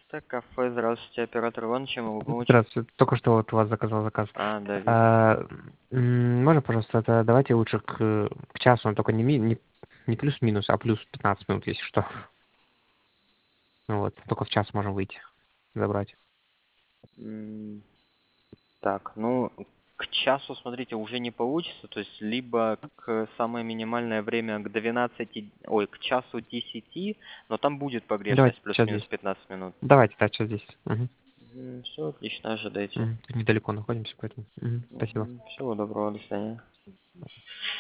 пожалуйста. Кафе, здравствуйте, оператор Иван, чем могу помочь? Здравствуйте. Только что вот у вас заказал заказ. Да, вижу. Можно, пожалуйста, это давайте лучше к часу, но только не плюс-минус, а плюс 15 минут, если что. Ну вот, только в час можем выйти, забрать. Так, ну, к часу, смотрите, уже не получится, то есть либо самое минимальное время к 12, ой, к часу 10, но там будет Давайте погрешность час плюс-минус 10. 15 минут. Давайте, да, час 10. Все, отлично, ожидайте. Тут недалеко находимся, поэтому. Спасибо. Всего доброго, до свидания.